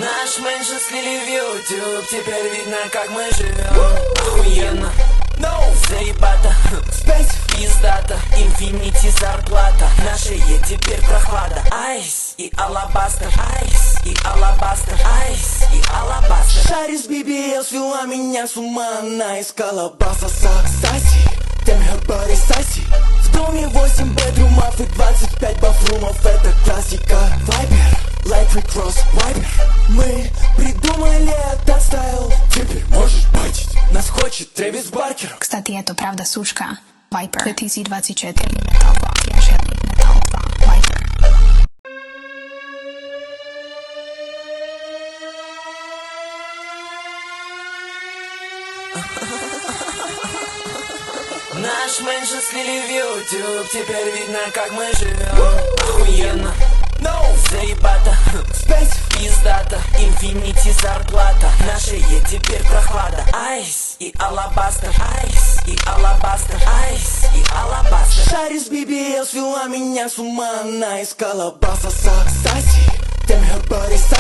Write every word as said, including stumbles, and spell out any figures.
Наш менеджер слили в YouTube, теперь видно, как мы живем. Охуенно, no. Заебато, пиздата, инфинити зарплата. Наша е теперь прохлада. Айс и алабастер, айс и алабастер, айс и алабастер. Шарри с би би эл свела меня с ума. Она искала баса Саси, Tell me her body sassy. В доме восемь бедрумов и двадцать пять бафрумов. Это классика. Вайбер, Lightweight Cross Viber. Мы придумали этот стайл. Теперь можешь бачить. Нас хочет Трэвис Баркер. Кстати, это правда сушка. Viper две тысячи двадцать четыре. Metal Rock. Я шерный Metal Rock. Viper. Наш менеджер слили в YouTube, теперь видно, как мы живем. Охуенно, no. Заебато, пиздата, инфинити зарплата. Наша е теперь прохлада. Айс и алабастер, айс и алабастер, айс и алабастер. Шарри с би би эл свела меня с ума. Она искала баса Саси. Tell me her body sassy.